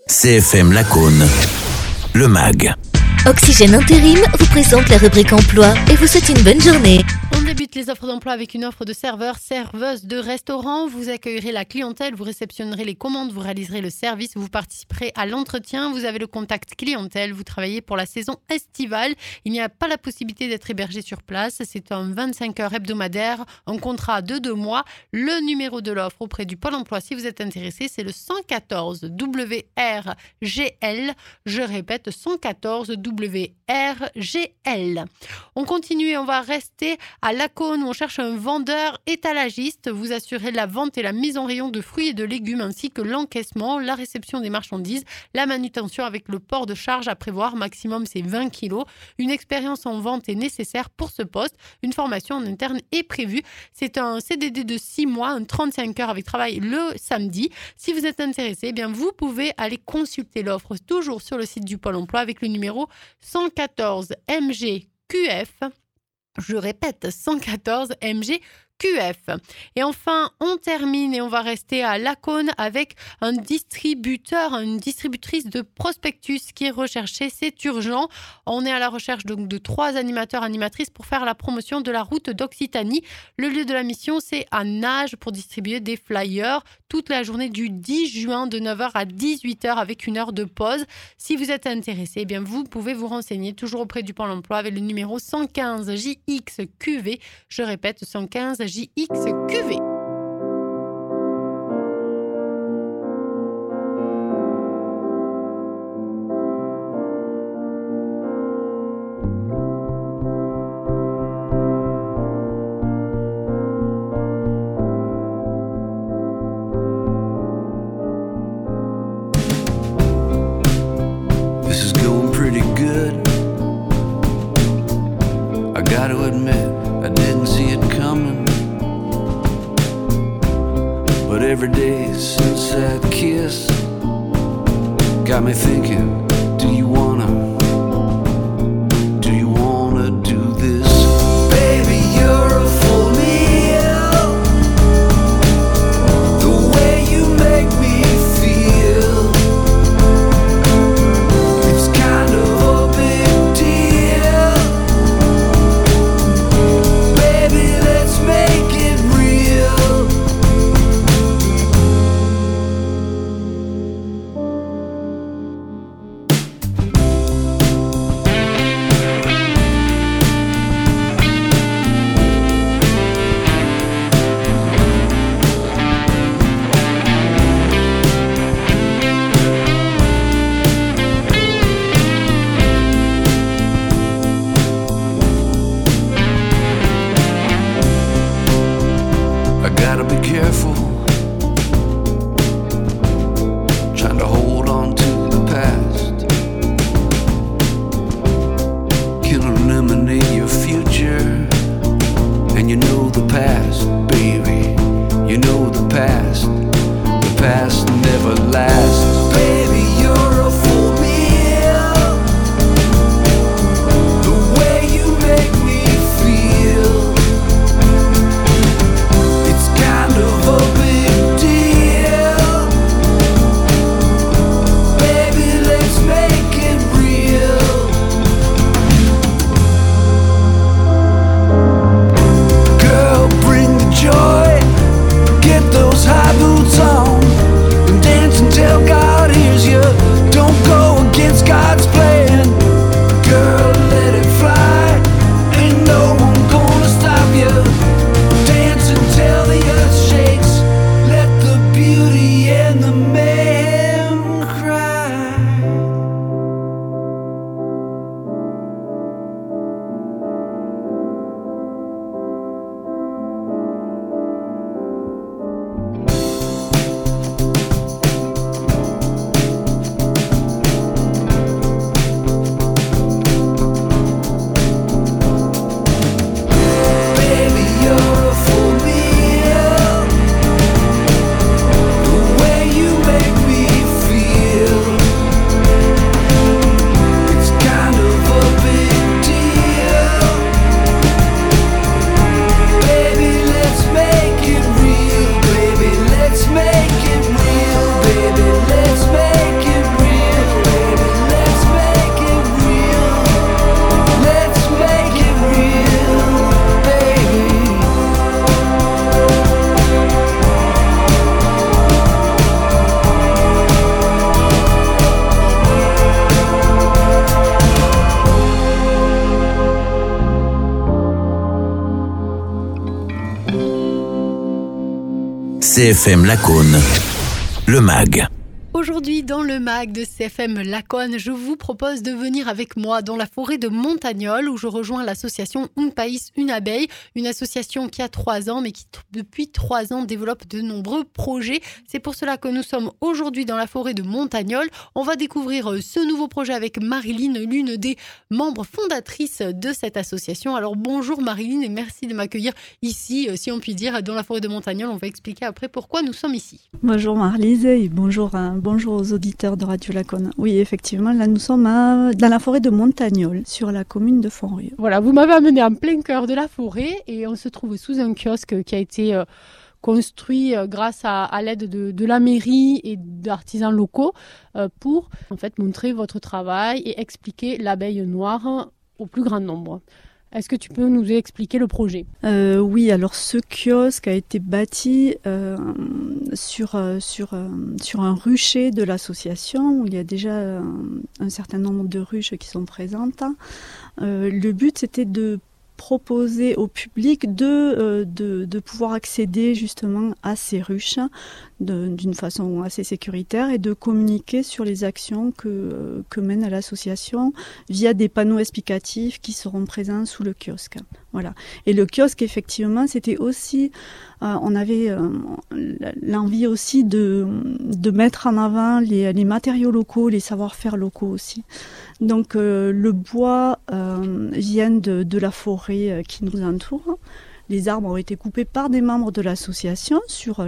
CFM Lacaune, le MAG. Oxygène Intérim vous présente la rubrique emploi et vous souhaite une bonne journée. On débute les offres d'emploi avec une offre de serveur, serveuse de restaurant. Vous accueillerez la clientèle, vous réceptionnerez les commandes, vous réaliserez le service, vous participerez à l'entretien, vous avez le contact clientèle, vous travaillez pour la saison estivale. Il n'y a pas la possibilité d'être hébergé sur place. C'est un 25 heures hebdomadaire, un contrat de 2 mois. Le numéro de l'offre auprès du Pôle emploi, si vous êtes intéressé, c'est le 114 WRGL. Je répète, 114 WRGL. On continue et on va rester à Lacaune où on cherche un vendeur étalagiste. Vous assurez la vente et la mise en rayon de fruits et de légumes ainsi que l'encaissement, la réception des marchandises, la manutention avec le port de charge à prévoir, maximum c'est 20 kg. Une expérience en vente est nécessaire pour ce poste. Une formation en interne est prévue. C'est un CDD de 6 mois, un 35 heures avec travail le samedi. Si vous êtes intéressé, eh bien vous pouvez aller consulter l'offre toujours sur le site du Pôle emploi avec le numéro 114 MGQF. Je répète, 114 MGQF. Et enfin, on termine et on va rester à Lacaune avec un distributeur, une distributrice de prospectus qui est recherchée. C'est urgent. On est à la recherche donc de 3 animateurs, animatrices pour faire la promotion de la route d'Occitanie. Le lieu de la mission, c'est à Nages pour distribuer des flyers toute la journée du 10 juin de 9h à 18h avec une heure de pause. Si vous êtes intéressé, eh bien vous pouvez vous renseigner toujours auprès du Pôle emploi avec le numéro 115 JXQV. Je répète, 115 JXQV. This is going pretty good. I gotta admit, I didn't see it coming. But every day since that kiss got me thinking, do you wanna do this? Baby, you're a full meal. The way you make me feel, it's kind of a big deal. Baby, let's make it real. CFM Lacaune, le MAG. Aujourd'hui, dans le MAG de CFM Lacaune, je vous propose de venir avec moi dans la forêt de Montagnole où je rejoins l'association Un País, une abeille, une association qui a 3 ans mais qui depuis 3 ans développe de nombreux projets. C'est pour cela que nous sommes aujourd'hui dans la forêt de Montagnole. On va découvrir ce nouveau projet avec Marilyn, l'une des membres fondatrices de cette association. Alors bonjour Marilyn et merci de m'accueillir ici, si on peut dire, dans la forêt de Montagnole. On va expliquer après pourquoi nous sommes ici. Bonjour Marlise et bonjour aux auditeurs de Radio Lacaune. Oui, effectivement, là nous sommes dans la forêt de Montagnole, sur la commune de Fonrieux. Voilà, vous m'avez amené en plein cœur de la forêt et on se trouve sous un kiosque qui a été construit grâce à l'aide de la mairie et d'artisans locaux pour en fait montrer votre travail et expliquer l'abeille noire au plus grand nombre. Est-ce que tu peux nous expliquer le projet ? Oui, alors ce kiosque a été bâti sur un rucher de l'association où il y a déjà un certain nombre de ruches qui sont présentes. Le but, c'était de proposer au public de pouvoir accéder justement à ces ruches d'une façon assez sécuritaire et de communiquer sur les actions que mène l'association via des panneaux explicatifs qui seront présents sous le kiosque. Voilà. Et le kiosque, effectivement, c'était aussi, on avait l'envie aussi de mettre en avant les matériaux locaux, les savoir-faire locaux aussi. Donc le bois vient de la forêt qui nous entoure. Les arbres ont été coupés par des membres de l'association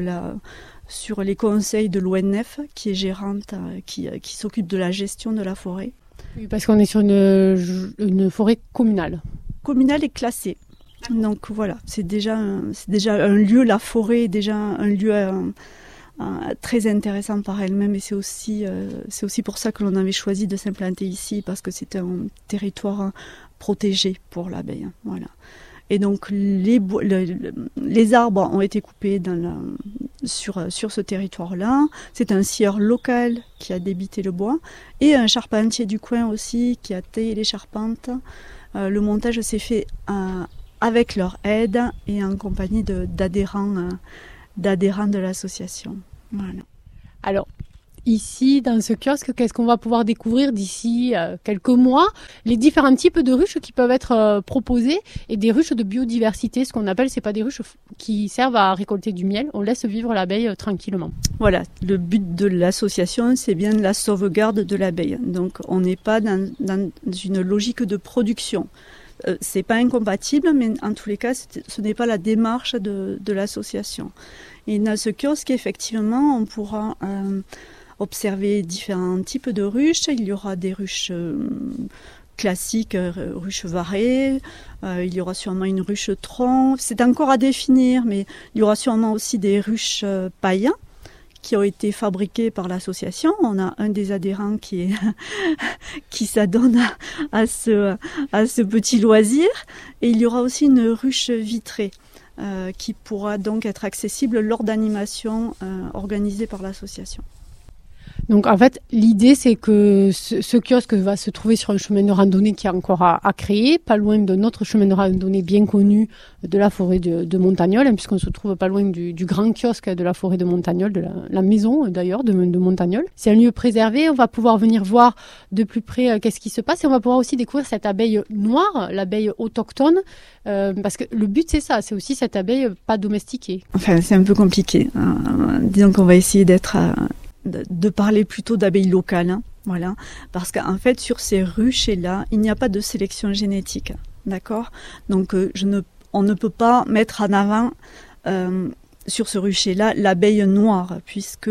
sur les conseils de l'ONF qui est gérante, qui s'occupe de la gestion de la forêt. Oui, parce qu'on est sur une forêt communale. Communale et classée. Donc voilà, c'est déjà un lieu, la forêt est déjà un lieu très intéressant par elle-même et c'est aussi pour ça que l'on avait choisi de s'implanter ici parce que c'est un territoire protégé pour l'abeille. Voilà. Et donc les arbres ont été coupés sur ce territoire-là. C'est un scieur local qui a débité le bois et un charpentier du coin aussi qui a taillé les charpentes. Le montage s'est fait avec leur aide et en compagnie d'adhérents de l'association. Voilà. Alors, ici, dans ce kiosque, qu'est-ce qu'on va pouvoir découvrir d'ici quelques mois ? Les différents types de ruches qui peuvent être proposées et des ruches de biodiversité, ce qu'on appelle, c'est pas des ruches qui servent à récolter du miel, on laisse vivre l'abeille tranquillement. Voilà, le but de l'association, c'est bien la sauvegarde de l'abeille. Donc, on n'est pas dans une logique de production. C'est pas incompatible, mais en tous les cas, ce n'est pas la démarche de l'association. Et dans ce kiosque, effectivement, on pourra observer différents types de ruches. Il y aura des ruches classiques, ruches varées. Il y aura sûrement une ruche tronc. C'est encore à définir, mais il y aura sûrement aussi des ruches païens qui ont été fabriquées par l'association. On a un des adhérents qui s'adonne à ce petit loisir. Et il y aura aussi une ruche vitrée qui pourra donc être accessible lors d'animations organisées par l'association. Donc en fait, l'idée c'est que ce kiosque va se trouver sur un chemin de randonnée qui est encore à créer, pas loin de notre chemin de randonnée bien connu de la forêt de Montagnole, puisqu'on se trouve pas loin du grand kiosque de la forêt de Montagnole, de la maison d'ailleurs de Montagnole. C'est un lieu préservé, on va pouvoir venir voir de plus près qu'est-ce qui se passe et on va pouvoir aussi découvrir cette abeille noire, l'abeille autochtone, parce que le but c'est ça, c'est aussi cette abeille pas domestiquée. Enfin c'est un peu compliqué, disons qu'on va essayer de parler plutôt d'abeilles locales, voilà, parce qu'en fait sur ces ruchers-là, il n'y a pas de sélection génétique, d'accord ? Donc on ne peut pas mettre en avant sur ce rucher-là l'abeille noire, puisque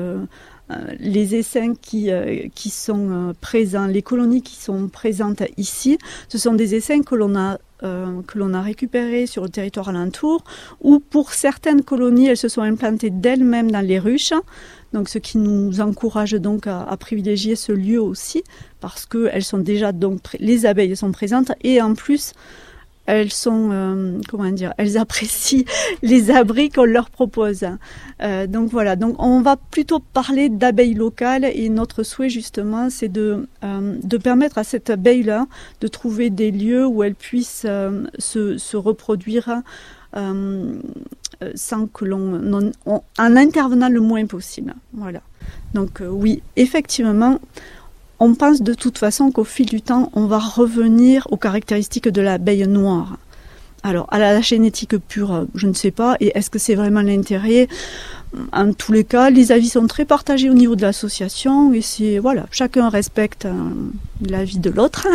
les essaims qui sont présents, les colonies qui sont présentes ici, ce sont des essaims que l'on a récupérés sur le territoire alentour, où pour certaines colonies, elles se sont implantées d'elles-mêmes dans les ruches. Donc, ce qui nous encourage donc à privilégier ce lieu aussi, parce que elles sont déjà les abeilles sont présentes et en plus elles sont elles apprécient les abris qu'on leur propose. Donc voilà, donc on va plutôt parler d'abeilles locales et notre souhait justement c'est de permettre à cette abeille-là de trouver des lieux où elle puisse se reproduire sans que en intervenant le moins possible. Voilà. Donc oui, effectivement, on pense de toute façon qu'au fil du temps, on va revenir aux caractéristiques de l'abeille noire. Alors, à la génétique pure, je ne sais pas. Et est-ce que c'est vraiment l'intérêt ? En tous les cas, les avis sont très partagés au niveau de l'association. Et c'est, voilà, chacun respecte l'avis de l'autre.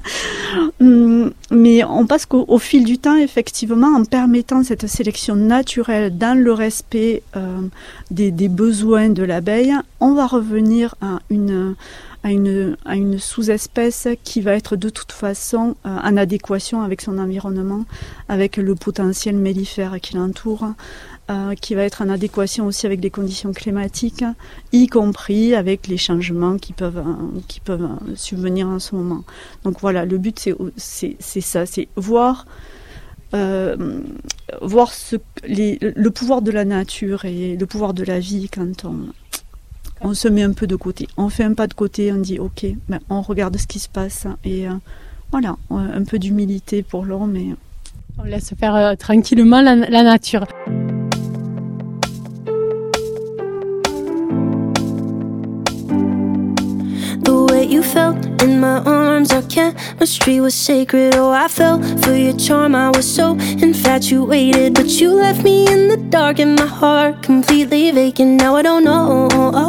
Mais on pense qu'au fil du temps, effectivement, en permettant cette sélection naturelle dans le respect des besoins de l'abeille, on va revenir à une sous-espèce qui va être de toute façon en adéquation avec son environnement, avec le potentiel mellifère qui l'entoure, qui va être en adéquation aussi avec les conditions climatiques, y compris avec les changements qui peuvent subvenir en ce moment. Donc voilà, le but c'est ça, c'est voir le pouvoir de la nature et le pouvoir de la vie quand on se met un peu de côté. On fait un pas de côté, on dit ok, ben on regarde ce qui se passe et voilà, un peu d'humilité pour l'homme. Et on laisse faire tranquillement la nature. You felt in my arms, our chemistry was sacred. Oh, I fell for your charm, I was so infatuated. But you left me in the dark and my heart completely vacant. Now I don't know,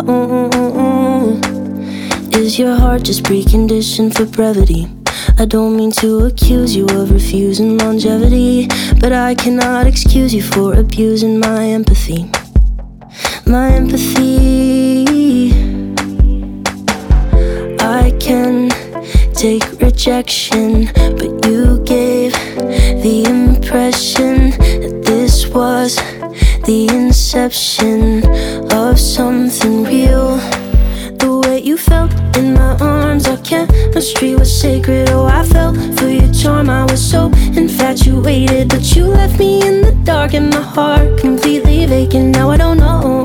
is your heart just preconditioned for brevity? I don't mean to accuse you of refusing longevity, but I cannot excuse you for abusing my empathy. My empathy. I can take rejection, but you gave the impression that this was the inception of something real. The way you felt in my arms, our chemistry was sacred. Oh, I fell for your charm, I was so infatuated. But you left me in the dark and my heart completely vacant. Now I don't know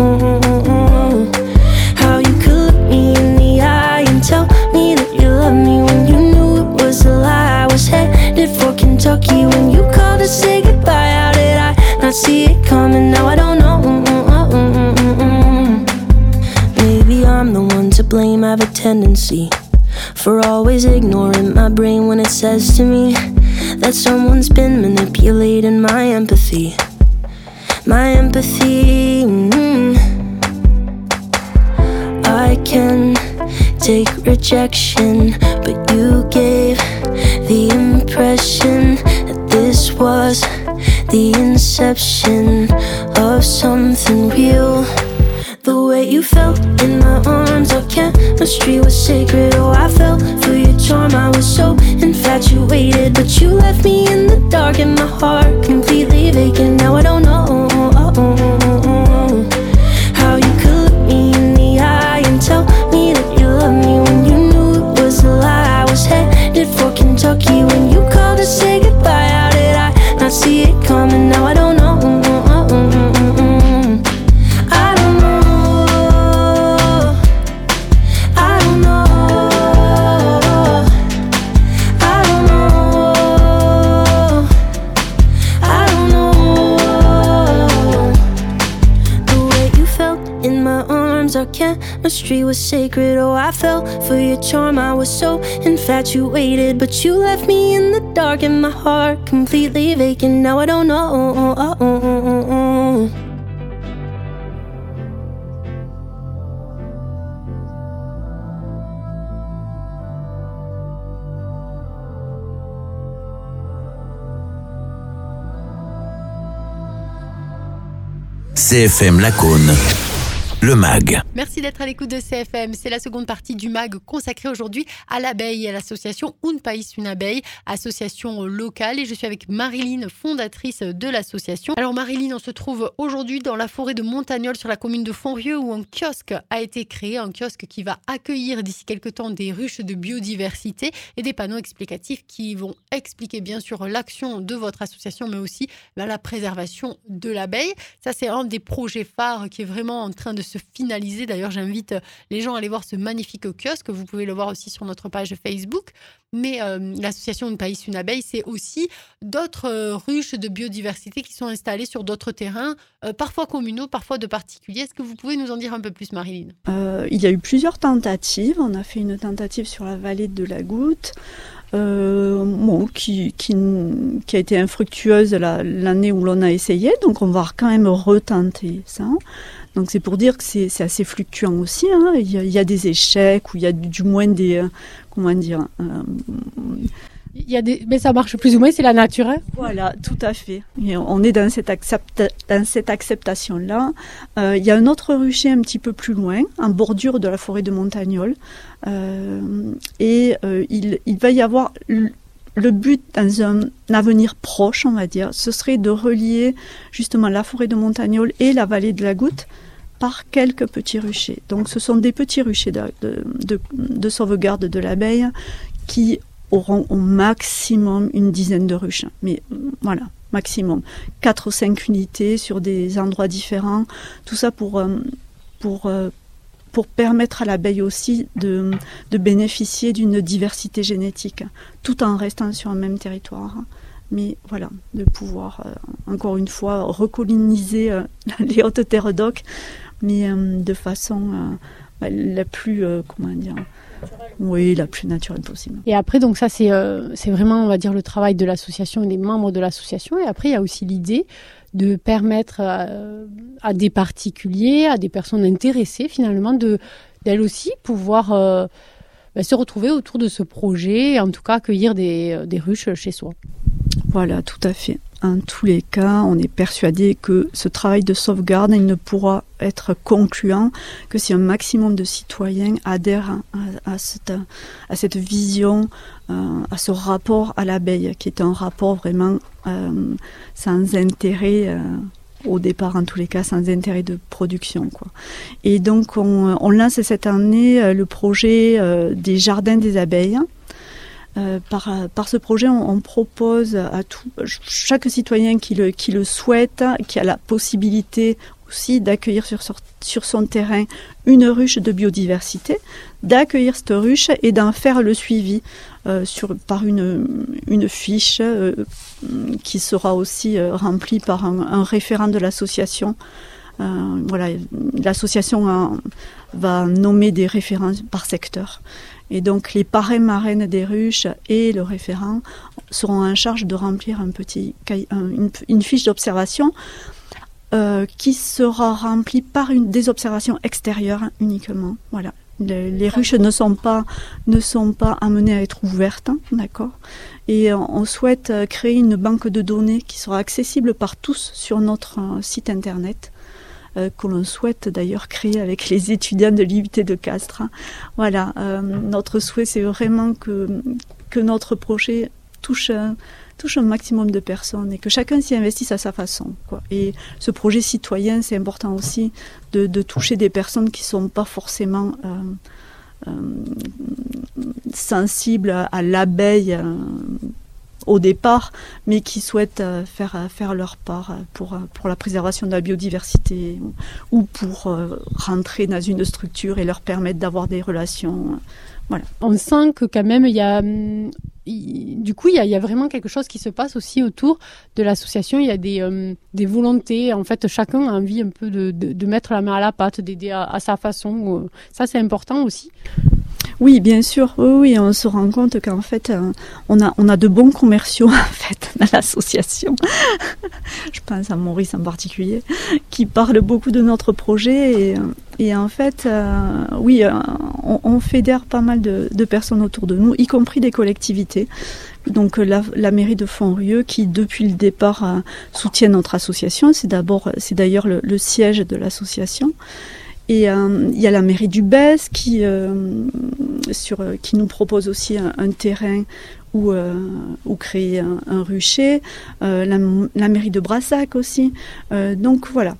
how you could look me in the eye and tell me that you love me when you knew it was a lie. I was headed for Kentucky when you called to say goodbye. How did I not see it coming? Now I don't know. Maybe I'm the one to blame. I have a tendency for always ignoring my brain when it says to me that someone's been manipulating my empathy. My empathy. I can take rejection, but you gave the impression that this was the inception of something real. The way you felt in my arms, our chemistry was sacred. Oh, I fell for your charm, I was so infatuated. But you left me in the dark and my heart completely vacant. Now I don't know how you could look me in the eye and tell me that you love me when you knew it was a lie. I was headed for Kentucky when you called to say goodbye. How did I not see it coming? Now I don't know. I don't know. I don't know. I don't know. I don't know. The way you felt in my arms, our chemistry was sacred. Oh, I fell for your charm, I was so infatuated. But you left me in the dark and my heart completely vacant. Now I don't know. CFM Lacaune, le MAG. Merci d'être à l'écoute de CFM. C'est la seconde partie du MAG consacrée aujourd'hui à l'abeille et à l'association Un País Une Abeille, association locale. Et je suis avec Marilyn, fondatrice de l'association. Alors Marilyn, on se trouve aujourd'hui dans la forêt de Montagnole sur la commune de Fonrieux où un kiosque a été créé. Un kiosque qui va accueillir d'ici quelques temps des ruches de biodiversité et des panneaux explicatifs qui vont expliquer bien sûr l'action de votre association mais aussi la préservation de l'abeille. Ça c'est un des projets phares qui est vraiment en train de se finaliser. D'ailleurs, j'invite les gens à aller voir ce magnifique kiosque. Vous pouvez le voir aussi sur notre page Facebook. Mais l'association Une Pays, Une Abeille, c'est aussi d'autres ruches de biodiversité qui sont installées sur d'autres terrains, parfois communaux, parfois de particuliers. Est-ce que vous pouvez nous en dire un peu plus, Marilyn ? Il y a eu plusieurs tentatives. On a fait une tentative sur la vallée de la Goutte, qui a été infructueuse l'année où l'on a essayé. Donc on va quand même retenter ça. Donc c'est pour dire que c'est assez fluctuant aussi. Hein. Il y a des échecs, ou il y a du moins des... Mais ça marche plus ou moins, c'est la nature. Hein. Voilà, tout à fait. Et on est dans cette acceptation-là. Il y a un autre rucher un petit peu plus loin, en bordure de la forêt de Montagnole. Il va y avoir... Le but, dans un avenir proche, on va dire, ce serait de relier justement la forêt de Montagnole et la vallée de la Goutte par quelques petits ruchers. Donc ce sont des petits ruchers de sauvegarde de l'abeille qui auront au maximum une dizaine de ruches. Mais voilà, maximum. 4 ou 5 unités sur des endroits différents. Tout ça pour permettre à l'abeille aussi de bénéficier d'une diversité génétique, tout en restant sur un même territoire. Mais voilà, de pouvoir, encore une fois, recoloniser les hautes terres d'oc, mais de façon la plus, la plus naturelle possible. Et après, donc ça, c'est vraiment, on va dire, le travail de l'association et des membres de l'association. Et après, il y a aussi l'idée de permettre à des particuliers, à des personnes intéressées, finalement, d'elles aussi pouvoir se retrouver autour de ce projet, et en tout cas accueillir des ruches chez soi. Voilà, tout à fait. En tous les cas, on est persuadé que ce travail de sauvegarde, il ne pourra être concluant que si un maximum de citoyens adhèrent à cette vision, à ce rapport à l'abeille, qui est un rapport vraiment sans intérêt, au départ en tous les cas, sans intérêt de production, quoi. Et donc on lance cette année le projet des jardins des abeilles. Par ce projet, on propose à chaque citoyen qui le souhaite, qui a la possibilité aussi d'accueillir sur son terrain une ruche de biodiversité, d'accueillir cette ruche et d'en faire le suivi par une fiche qui sera aussi remplie par un référent de l'association. L'association va nommer des référents par secteur. Et donc les parrains marraines des ruches et le référent seront en charge de remplir une fiche d'observation qui sera remplie par des observations extérieures uniquement. Voilà. Les ruches ne sont pas amenées à être ouvertes, d'accord. Et on souhaite créer une banque de données qui sera accessible par tous sur notre site internet. Que l'on souhaite d'ailleurs créer avec les étudiants de l'IUT de Castres. Voilà, notre souhait, c'est vraiment que notre projet touche un maximum de personnes et que chacun s'y investisse à sa façon, quoi. Et ce projet citoyen, c'est important aussi de toucher des personnes qui ne sont pas forcément sensibles à l'abeille au départ, mais qui souhaitent faire leur part pour la préservation de la biodiversité ou pour rentrer dans une structure et leur permettre d'avoir des relations. Voilà. On sent que quand même, il y a vraiment quelque chose qui se passe aussi autour de l'association. Il y a des volontés. En fait, chacun a envie un peu de mettre la main à la pâte, d'aider à sa façon. Ça, c'est important aussi. Oui, bien sûr. Oui, on se rend compte qu'en fait, on a de bons commerciaux en fait dans l'association. Je pense à Maurice en particulier, qui parle beaucoup de notre projet et en fait, on fédère pas mal de personnes autour de nous, y compris des collectivités. Donc la mairie de Fontrieux qui depuis le départ soutient notre association. C'est d'ailleurs le siège de l'association. Et il y a la mairie du Bèze qui nous propose aussi un terrain où créer un rucher. La mairie de Brassac aussi. Donc voilà,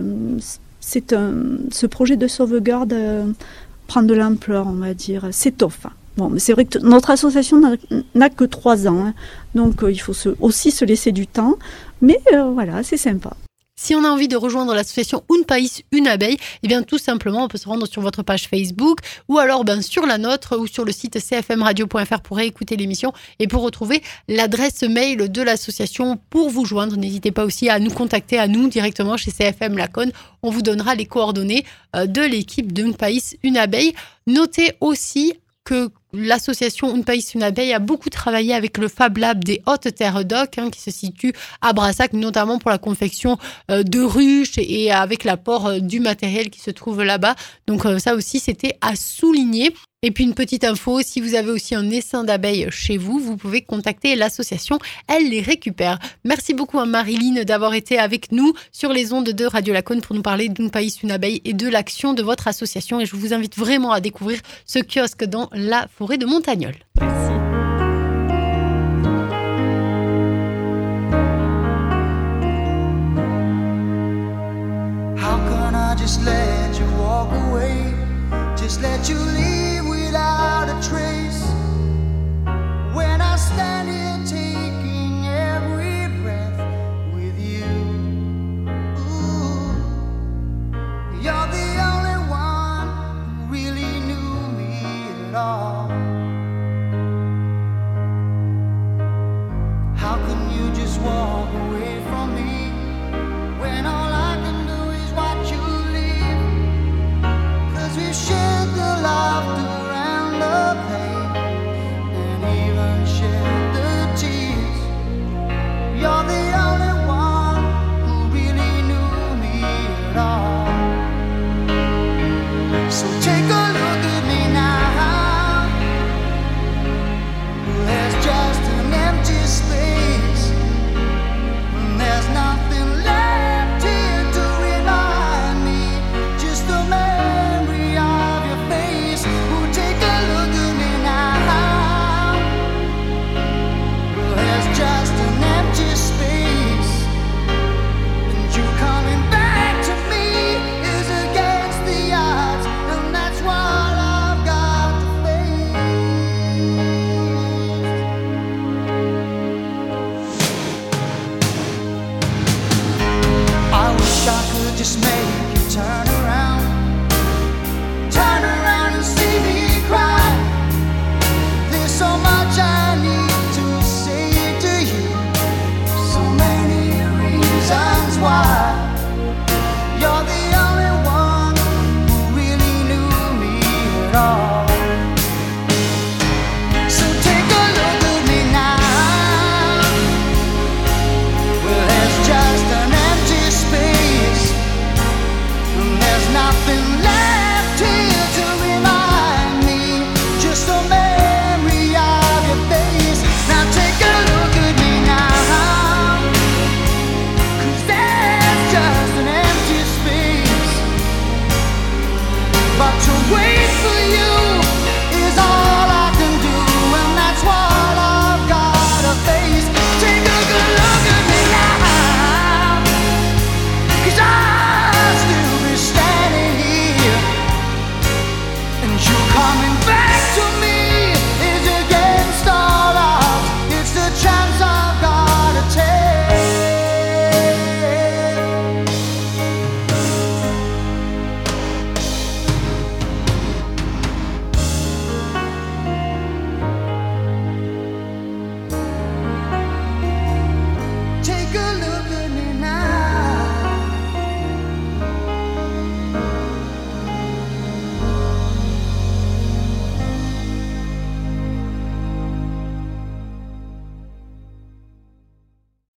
ce projet de sauvegarde prend de l'ampleur, on va dire, s'étoffe. Bon, mais c'est vrai que notre association n'a que 3 ans, hein, donc il faut aussi se laisser du temps. Mais voilà, c'est sympa. Si on a envie de rejoindre l'association Un País, Une Abeille, eh bien tout simplement, on peut se rendre sur votre page Facebook ou alors sur la nôtre ou sur le site cfmradio.fr pour réécouter l'émission et pour retrouver l'adresse mail de l'association pour vous joindre. N'hésitez pas aussi à nous contacter, à nous directement chez CFM Laconne. On vous donnera les coordonnées de l'équipe d'Un País, Une Abeille. Notez aussi que l'association Un País, Une Abeille a beaucoup travaillé avec le Fab Lab des Hautes-Terres d'Oc, qui se situe à Brassac, notamment pour la confection de ruches et avec l'apport du matériel qui se trouve là-bas. Donc ça aussi, c'était à souligner. Et puis une petite info, si vous avez aussi un essaim d'abeilles chez vous, vous pouvez contacter l'association, elle les récupère. Merci beaucoup à Marilyn d'avoir été avec nous sur les ondes de Radio Laconne pour nous parler d'Un País, Une Abeille et de l'action de votre association. Et je vous invite vraiment à découvrir ce kiosque dans la forêt de Montagnole. Merci. How can I just let you walk away? Just let you leave without a trace. When I stand here taking every breath with you. Ooh, you're the only one who really knew me at all. How can you just walk away from me when all I can do is watch you leave? 'Cause we've shared the laughter and the pain, and even shared the tears. You're the only one who really knew me at all. So take a look at me now. There's just an empty space, and there's nothing left here to remind me. Just a memory of your face. Oh, take a look at me now. There's just an empty space, and you coming back to me is against the odds, and that's what I've got to face. I wish I could just make you turn around and see me cry. There's so much I need to say to you, so many reasons why. You're the only one who really knew me at all. So take a look at me now. Well, there's just an empty space, and there's nothing left here to remind me. Just a memory of your face. Now take a look at me now. 'Cause there's just an empty space, but to wait for you is all I can do, and that's what I've got to face. Take a good look at me now, 'cause I'll still be standing here, and you coming back to me